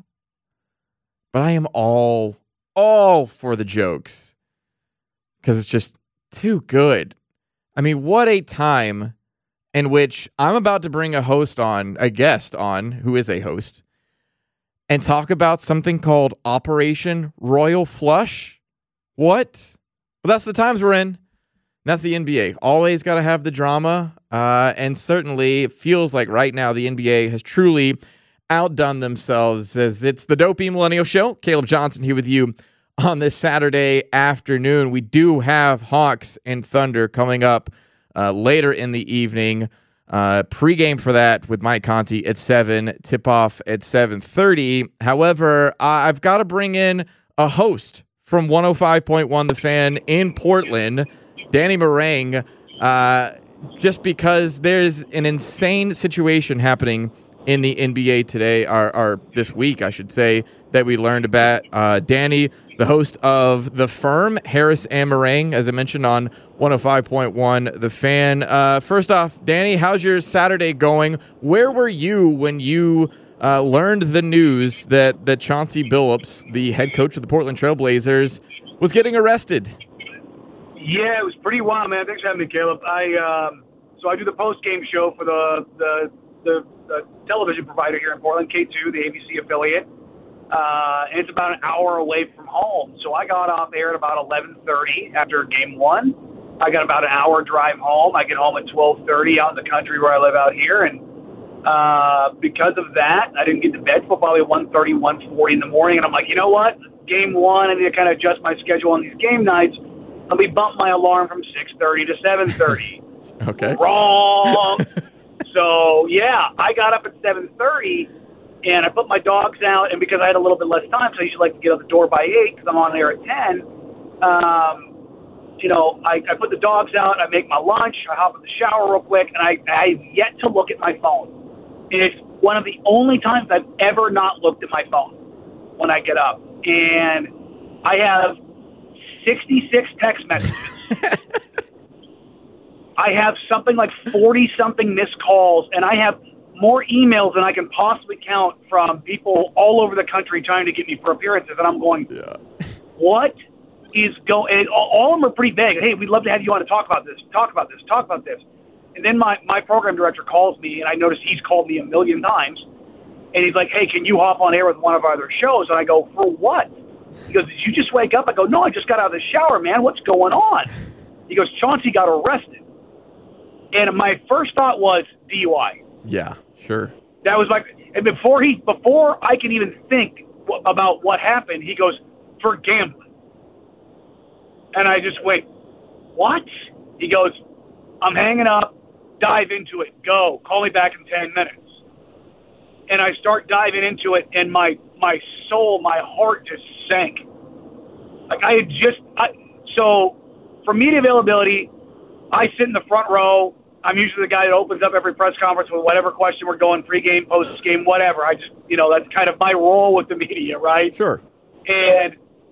But I am all for the jokes. Because it's just too good. I mean, what a time in which I'm about to bring a guest on, who is a host, and talk about something called Operation Royal Flush. What? Well, that's the times we're in. That's the NBA. Always got to have the drama. And certainly it feels like right now the NBA has truly outdone themselves, as it's the Dopey Millennial Show. Caleb Johnson here with you on this Saturday afternoon. We do have Hawks and Thunder coming up later in the evening. Pre-game for that with Mike Conti at 7, tip-off at 7:30. However, I've got to bring in a host from 105.1 The Fan in Portland, Danny Marang, just because there's an insane situation happening in the NBA today, or this week, I should say, that we learned about. Danny, the host of The Firm, Harris and Marang, as I mentioned on 105.1 The Fan. First off, Danny, how's your Saturday going? Where were you when you learned the news that Chauncey Billups, the head coach of the Portland Trailblazers, was getting arrested? Yeah, it was pretty wild, man. Thanks for having me, Caleb. So I do the post-game show for the television provider here in Portland, K2, the ABC affiliate. And it's about an hour away from home. So I got off air at about 11:30 after game one. I got about an hour drive home. I get home at 12:30 out in the country where I live out here. And because of that, I didn't get to bed till probably 1:30, 1:40 in the morning. And I'm like, you know what? Game one, I need to kind of adjust my schedule on these game nights. Let me bump my alarm from 6:30 to 7:30. Okay. Wrong. So, yeah, I got up at 7:30. And I put my dogs out, and because I had a little bit less time, so I usually like to get out the door by 8 because I'm on there at 10. I put the dogs out, I make my lunch, I hop in the shower real quick, and I've yet to look at my phone. And it's one of the only times I've ever not looked at my phone when I get up. And I have 66 text messages. I have something like 40-something missed calls, and I have more emails than I can possibly count from people all over the country trying to get me for appearances. And I'm going, what is going? And all of them are pretty vague. Hey, we'd love to have you on to talk about this. And then my program director calls me, and I notice he's called me a million times. And he's like, hey, can you hop on air with one of our other shows? And I go, for what? He goes, did you just wake up? I go, no, I just got out of the shower, man. What's going on? He goes, Chauncey got arrested. And my first thought was DUI. Yeah, sure. That was and before I can even think about what happened, he goes, for gambling. And I just went, what? He goes, I'm hanging up, dive into it, go, call me back in 10 minutes. And I start diving into it, and my soul, my heart just sank. Like so for media availability, I sit in the front row. I'm usually the guy that opens up every press conference with whatever question we're going, pregame, postgame, whatever. I just, that's kind of my role with the media, right? Sure. And,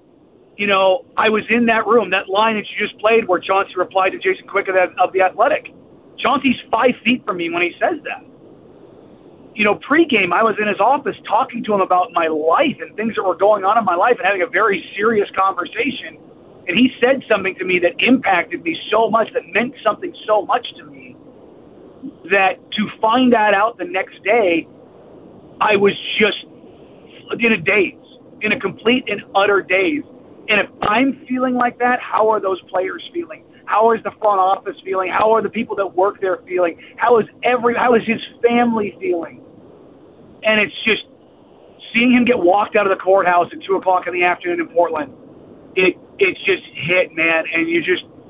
I was in that room, that line that you just played where Chauncey replied to Jason Quick of The Athletic. Chauncey's 5 feet from me when he says that. Pregame, I was in his office talking to him about my life and things that were going on in my life and having a very serious conversation. And he said something to me that impacted me so much, that meant something so much to me, that to find that out the next day, I was just in a daze, in a complete and utter daze. And if I'm feeling like that, how are those players feeling? How is the front office feeling? How are the people that work there feeling? How is his family feeling? And it's just seeing him get walked out of the courthouse at 2:00 in the afternoon in Portland. It's just hit, man, and you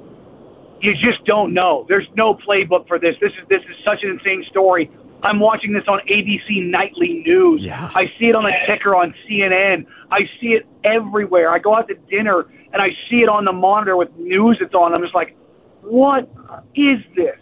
just don't know. There's no playbook for this. This is such an insane story. I'm watching this on ABC Nightly News. Yeah. I see it on the ticker on CNN. I see it everywhere. I go out to dinner and I see it on the monitor with news that's on. I'm just like, what is this?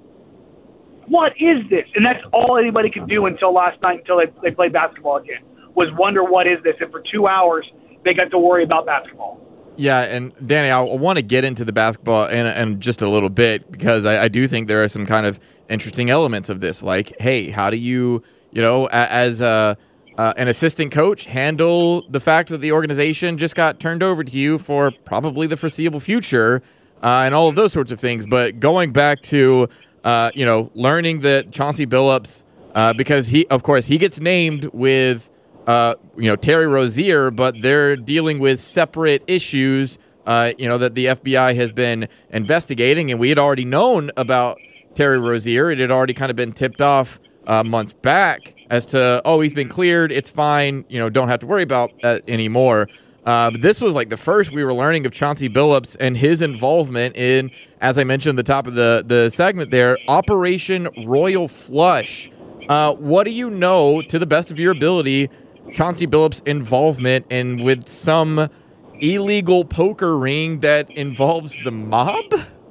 What is this? And that's all anybody could do until last night, until they played basketball again, was wonder what is this. And for 2 hours, they got to worry about basketball. Yeah, and Danny, I want to get into the basketball in just a little bit, because I do think there are some kind of interesting elements of this. Like, hey, how do you, as an assistant coach, handle the fact that the organization just got turned over to you for probably the foreseeable future, and all of those sorts of things. But going back to, learning that Chauncey Billups, because he gets named with Terry Rozier, but they're dealing with separate issues, that the FBI has been investigating. And we had already known about Terry Rozier. It had already kind of been tipped off months back as to, he's been cleared. It's fine. Don't have to worry about that anymore. But this was like the first we were learning of Chauncey Billups and his involvement in, as I mentioned at the top of the segment there, Operation Royal Flush. What do you know, to the best of your ability, Chauncey Billups' involvement in with some illegal poker ring that involves the mob?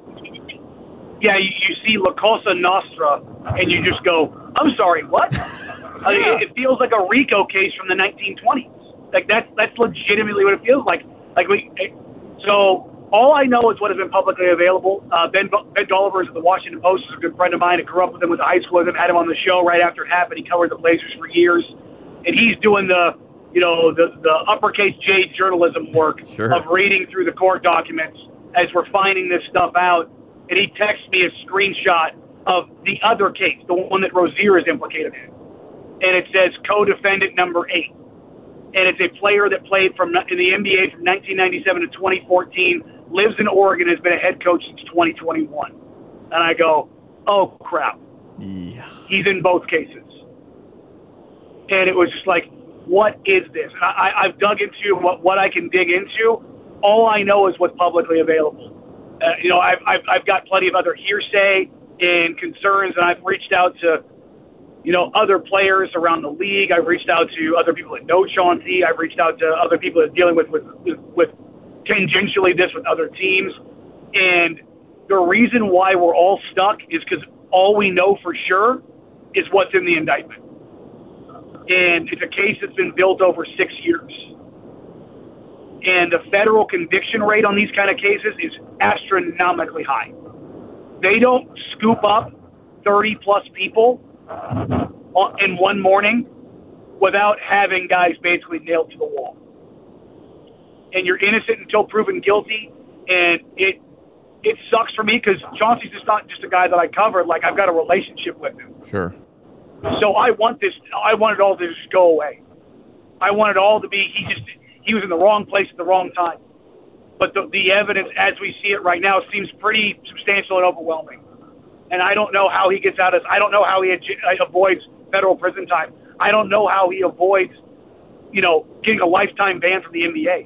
Yeah, you see La Cosa Nostra, and you just go, I'm sorry, what? It feels like a RICO case from the 1920s. Like, that's legitimately what it feels like. So all I know is what has been publicly available. Ben Dolliver is at the Washington Post, is a good friend of mine. I grew up with him, went to high school with him, had him on the show right after it happened. He covered the Blazers for years. And he's doing the uppercase J journalism work of reading through the court documents as we're finding this stuff out. And he texts me a screenshot of the other case, the one that Rozier is implicated in. And it says co-defendant number 8. And it's a player that played in the NBA from 1997 to 2014, lives in Oregon, has been a head coach since 2021. And I go, oh, crap. Yeah. He's in both cases. And it was just like, what is this? I've dug into what I can dig into. All I know is what's publicly available. I've got plenty of other hearsay and concerns, and I've reached out to other players around the league. I've reached out to other people that know Chauncey. I've reached out to other people that are dealing with tangentially this with other teams. And the reason why we're all stuck is because all we know for sure is what's in the indictment. And it's a case that's been built over 6 years. And the federal conviction rate on these kind of cases is astronomically high. They don't scoop up 30-plus people in one morning without having guys basically nailed to the wall. And you're innocent until proven guilty, and it sucks for me because Chauncey's just not just a guy that I covered. Like, I've got a relationship with him. Sure. So I wanted all to just go away. I wanted all to be, he was in the wrong place at the wrong time. But the evidence as we see it right now seems pretty substantial and overwhelming. And I don't know how he gets out of this. I don't know how he avoids federal prison time. I don't know how he avoids, getting a lifetime ban from the NBA.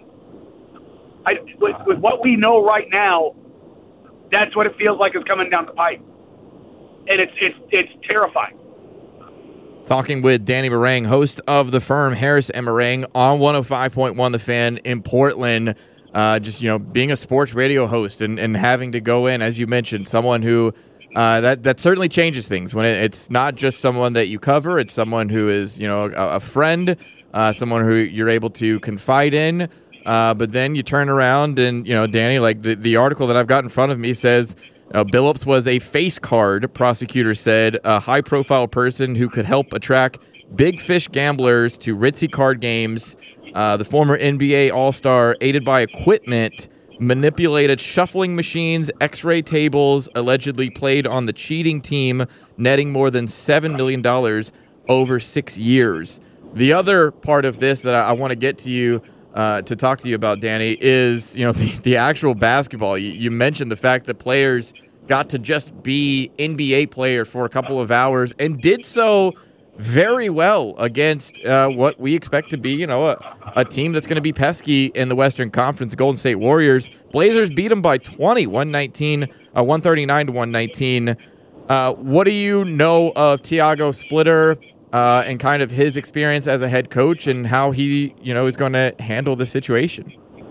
With what we know right now, that's what it feels like is coming down the pipe. And it's terrifying. Talking with Danny Marang, host of The Firm, Harris and Marang on 105.1 The Fan in Portland. Being a sports radio host and having to go in, as you mentioned, someone who that certainly changes things when it's not just someone that you cover. It's someone who is, a friend, someone who you're able to confide in. But then you turn around and, Danny, like the article that I've got in front of me says, Billups was a face card, prosecutor said, a high-profile person who could help attract big fish gamblers to ritzy card games. The former NBA All-Star, aided by equipment, manipulated shuffling machines, X-ray tables, allegedly played on the cheating team, netting more than $7 million over 6 years. The other part of this that I want to get to you to talk to you about, Danny, is the actual basketball. You mentioned the fact that players got to just be NBA players for a couple of hours and did so very well against what we expect to be, a team that's going to be pesky in the Western Conference, Golden State Warriors. Blazers beat them by 20, 139 to 119. What do you know of Tiago Splitter and kind of his experience as a head coach and how he, is going to handle the situation?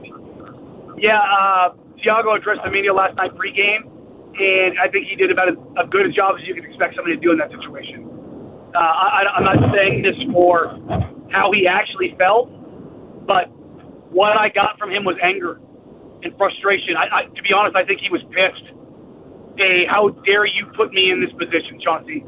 Yeah, Tiago addressed the media last night pregame, and I think he did about as good a job as you could expect somebody to do in that situation. I'm not saying this for how he actually felt, but what I got from him was anger and frustration. To be honest, I think he was pissed. Hey, how dare you put me in this position, Chauncey?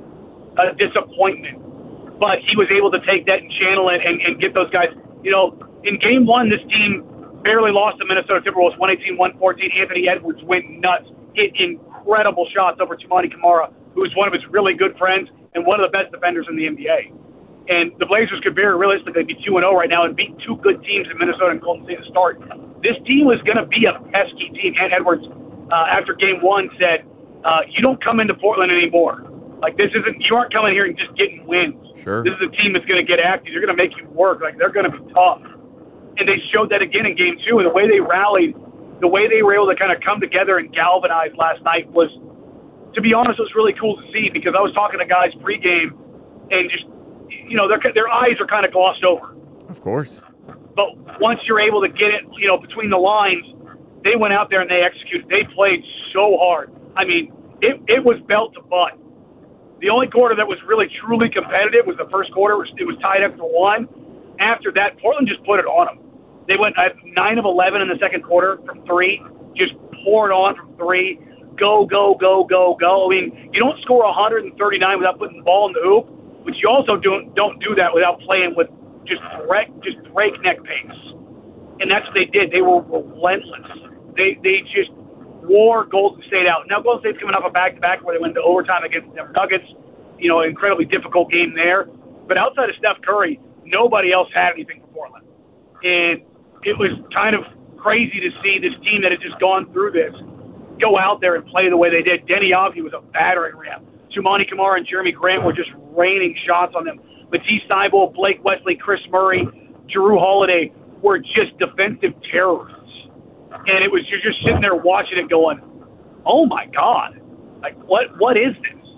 A disappointment. But he was able to take that and channel it and get those guys. In game one, this team barely lost to Minnesota Timberwolves 118-114. Anthony Edwards went nuts, hit incredible shots over Toumani Camara, who is one of his really good friends and one of the best defenders in the NBA. And the Blazers could very realistically be 2-0 right now and beat two good teams in Minnesota and Golden State to start. This team was going to be a pesky team. Ant Edwards, after game one, said, you don't come into Portland anymore. Like, you aren't coming here and just getting wins. Sure. This is a team that's going to get active. They're going to make you work. Like, they're going to be tough. And they showed that again in game two. And the way they rallied, the way they were able to kind of come together and galvanize last night was, to be honest, it was really cool to see, because I was talking to guys pregame and just, their eyes are kind of glossed over. Of course. But once you're able to get it, between the lines, they went out there and they executed. They played so hard. I mean, it was belt to butt. The only quarter that was really truly competitive was the first quarter. It was tied up for 1. After that, Portland just put it on them. They went 9 of 11 in the second quarter from 3, just poured on from 3. Go, go, go, go, go. I mean, you don't score 139 without putting the ball in the hoop, but you also don't do that without playing with just breakneck pace. And that's what they did. They were relentless. They just wore Golden State out. Now, Golden State's coming off a back-to-back where they went to overtime against the Nuggets, an incredibly difficult game there. But outside of Steph Curry, nobody else had anything for Portland. And it was kind of crazy to see this team that had just gone through this go out there and play the way they did. Denny Avdi was a battering ram. Toumani Camara and Jeremy Grant were just raining shots on them. Matisse Thybulle, Blake Wesley, Chris Murray, Jrue Holiday were just defensive terrorists. And you're just sitting there watching it going, oh my God, like what is this?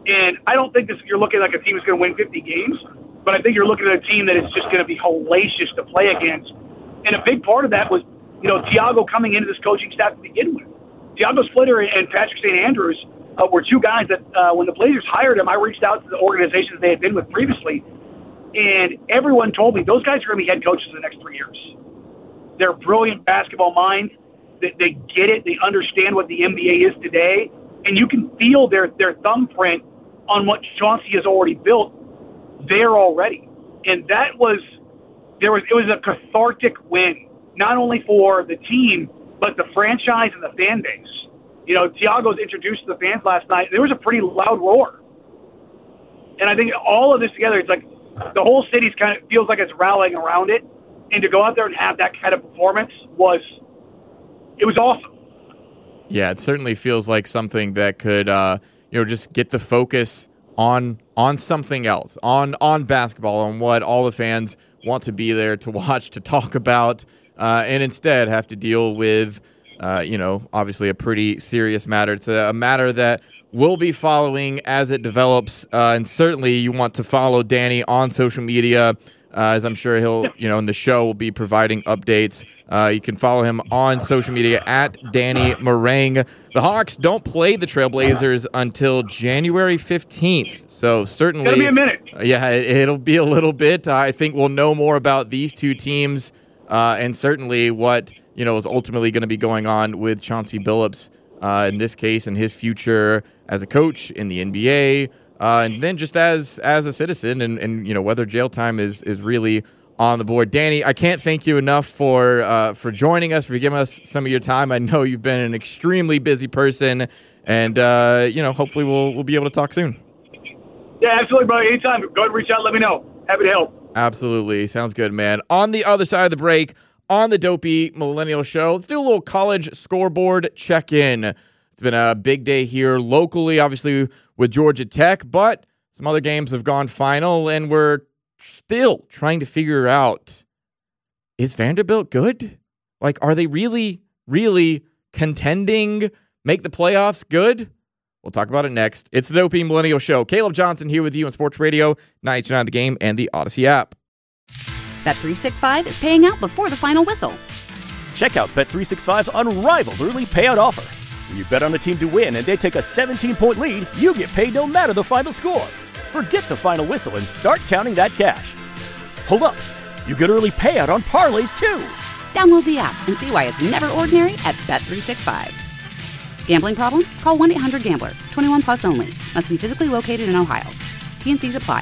And I don't think you're looking like a team that's going to win 50 games, but I think you're looking at a team that is just going to be hellacious to play against. And a big part of that was, Thiago coming into this coaching staff to begin with. Thiago Splitter and Patrick St. Andrews were two guys that when the Blazers hired him, I reached out to the organizations they had been with previously, and everyone told me those guys are going to be head coaches in the next 3 years. They're brilliant basketball minds. They get it. They understand what the NBA is today, and you can feel their thumbprint on what Chauncey has already built there already. And it was a cathartic win, not only for the team, but the franchise and the fan base. Thiago's introduced to the fans last night. There was a pretty loud roar. And I think all of this together, it's like the whole city's kind of feels like it's rallying around it. And to go out there and have that kind of performance was awesome. Yeah, it certainly feels like something that could, just get the focus on something else, on basketball, on what all the fans want to be there to watch, to talk about, and instead have to deal with, obviously a pretty serious matter. It's a matter that we'll be following as it develops, and certainly you want to follow Danny on social media, as I'm sure he'll, in the show will be providing updates. You can follow him on social media at Danny Meringue. The Hawks don't play the Trailblazers until January 15th, so certainly it'll be a minute. Yeah, it'll be a little bit. I think we'll know more about these two teams, and certainly what is ultimately going to be going on with Chauncey Billups in this case and his future as a coach in the NBA, and then just as a citizen, and whether jail time is really on the board. Danny, I can't thank you enough for joining us, for giving us some of your time. I know you've been an extremely busy person, and hopefully we'll be able to talk soon. Yeah, absolutely, brother. Anytime, go ahead and reach out. Let me know. Happy to help. Absolutely, sounds good, man. On the other side of the break, on the Dopey Millennial Show, let's do a little college scoreboard check-in. It's been a big day here locally, obviously with Georgia Tech, but some other games have gone final, and we're still trying to figure out, is Vanderbilt good? Like, are they really, really contending, make the playoffs good? We'll talk about it next. It's the Dopey Millennial Show. Caleb Johnson here with you on Sports Radio 92.9 The Game and the Odyssey app. Bet365 is paying out before the final whistle. Check out Bet365's unrivaled early payout offer. When you bet on a team to win and they take a 17-point lead, you get paid no matter the final score. Forget the final whistle and start counting that cash. Hold up. You get early payout on parlays, too. Download the app and see why it's never ordinary at Bet365. Gambling problem? Call 1-800-GAMBLER. 21 plus only. Must be physically located in Ohio. T&Cs apply.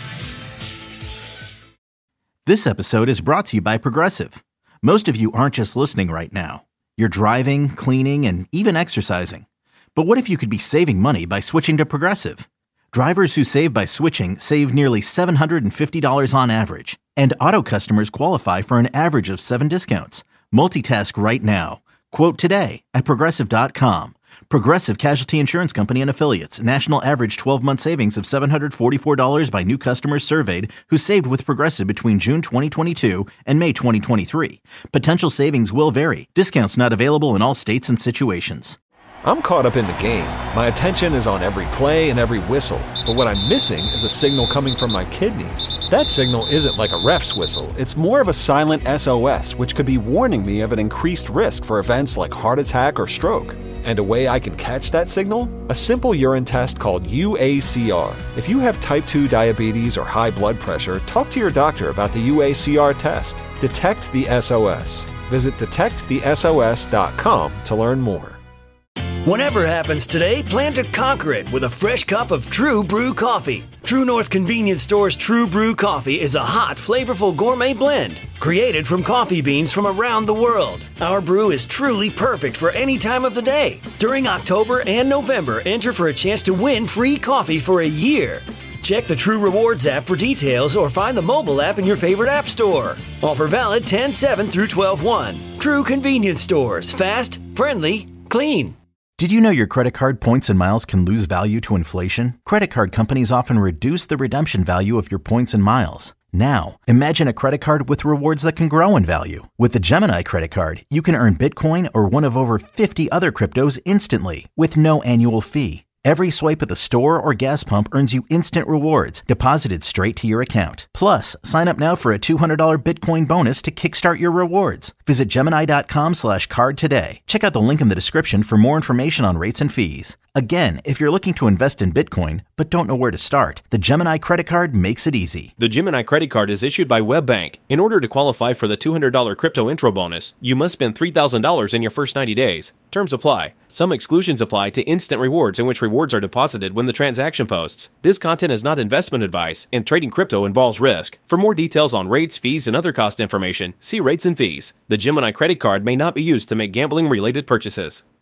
This episode is brought to you by Progressive. Most of you aren't just listening right now. You're driving, cleaning, and even exercising. But what if you could be saving money by switching to Progressive? Drivers who save by switching save nearly $750 on average. And auto customers qualify for an average of 7 discounts. Multitask right now. Quote today at Progressive.com. Progressive Casualty Insurance Company and Affiliates. National average 12-month savings of $744 by new customers surveyed who saved with Progressive between June 2022 and May 2023. Potential savings will vary. Discounts not available in all states and situations. I'm caught up in the game. My attention is on every play and every whistle. But what I'm missing is a signal coming from my kidneys. That signal isn't like a ref's whistle. It's more of a silent SOS, which could be warning me of an increased risk for events like heart attack or stroke. And a way I can catch that signal? A simple urine test called UACR. If you have type 2 diabetes or high blood pressure, talk to your doctor about the UACR test. Detect the SOS. Visit detectthesos.com to learn more. Whatever happens today, plan to conquer it with a fresh cup of True Brew coffee. True North Convenience Store's True Brew coffee is a hot, flavorful gourmet blend created from coffee beans from around the world. Our brew is truly perfect for any time of the day. During October and November, enter for a chance to win free coffee for a year. Check the True Rewards app for details or find the mobile app in your favorite app store. Offer valid 10/7 through 12/1. True Convenience Stores. Fast, friendly, clean. Did you know your credit card points and miles can lose value to inflation? Credit card companies often reduce the redemption value of your points and miles. Now, imagine a credit card with rewards that can grow in value. With the Gemini credit card, you can earn Bitcoin or one of over 50 other cryptos instantly with no annual fee. Every swipe at the store or gas pump earns you instant rewards deposited straight to your account. Plus, sign up now for a $200 Bitcoin bonus to kickstart your rewards. Visit Gemini.com/card today. Check out the link in the description for more information on rates and fees. Again, if you're looking to invest in Bitcoin but don't know where to start, the Gemini credit card makes it easy. The Gemini credit card is issued by WebBank. In order to qualify for the $200 crypto intro bonus, you must spend $3,000 in your first 90 days. Terms apply. Some exclusions apply to instant rewards, in which rewards are deposited when the transaction posts. This content is not investment advice, and trading crypto involves risk. For more details on rates, fees, and other cost information, see rates and fees. The Gemini credit card may not be used to make gambling-related purchases.